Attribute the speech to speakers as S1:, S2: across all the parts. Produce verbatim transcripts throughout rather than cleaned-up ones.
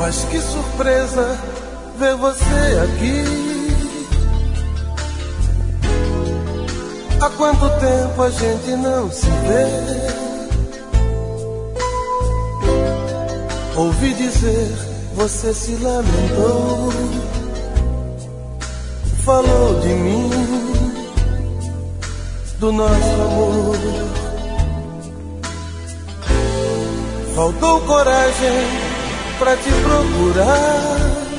S1: Mas que surpresa ver você aqui. Há quanto tempo a gente não se vê? Ouvi dizer, você se lamentou, falou de mim, do nosso amor. Faltou coragem pra te procurar,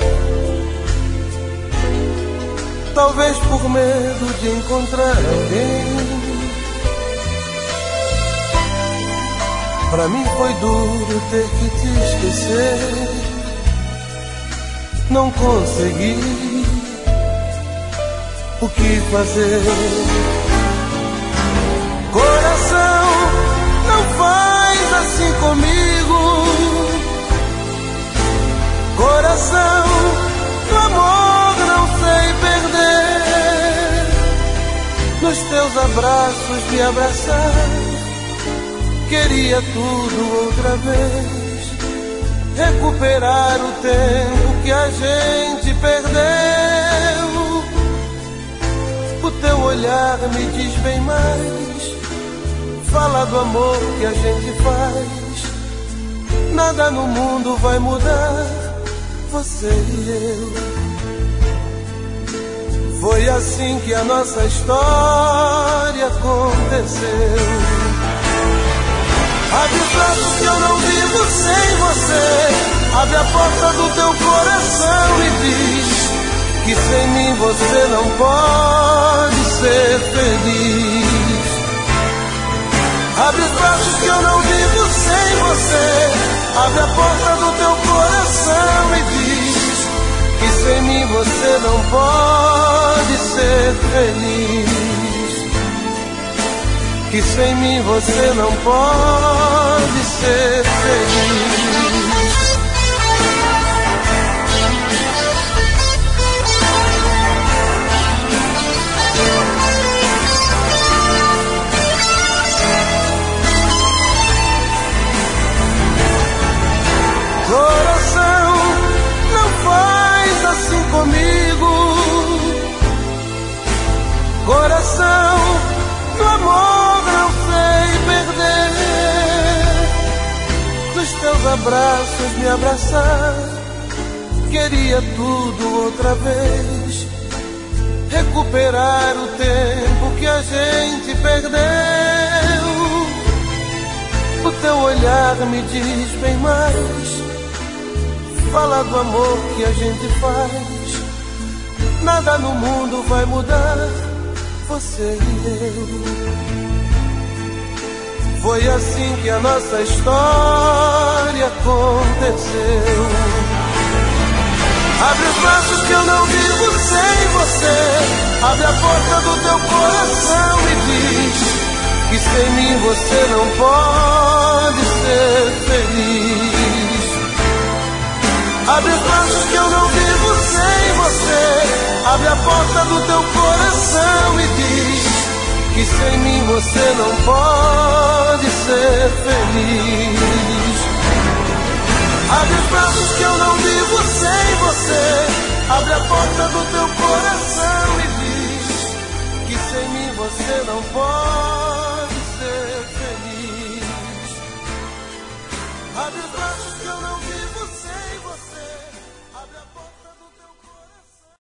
S1: talvez por medo de encontrar alguém. Pra mim foi duro ter que te esquecer, não consegui. O que fazer? Coração, não faz assim comigo. Coração, no amor não sei perder. Nos teus abraços me abraçar, queria tudo outra vez. Recuperar o tempo que a gente perdeu. O teu olhar me diz bem mais, fala do amor que a gente faz. Nada no mundo vai mudar, você e eu. Foi assim que a nossa história aconteceu. Abre os braços que eu não vivo sem você. Abre a porta do teu coração e diz que sem mim você não pode ser feliz. Abre os braços que eu não vivo sem você. Abre a porta do teu coração e diz que sem mim você não pode ser feliz. Que sem mim você não pode ser feliz. Coração, não faz assim comigo. Coração, no amor não sei perder. Nos teus abraços me abraçar, queria tudo outra vez. Recuperar o tempo que a gente perdeu. O teu olhar me diz bem mais, fala do amor que a gente faz. Nada no mundo vai mudar, você e eu. Foi assim que a nossa história aconteceu. Abre os braços que eu não vivo sem você. Abre a porta do teu coração e diz que sem mim você não pode ser feliz. Abre os braços que eu não vivo sem você. Abre a porta do teu coração e diz que sem mim você não pode ser feliz. Abre os braços que eu não vivo sem você. Abre a porta do teu coração e diz que sem mim você não pode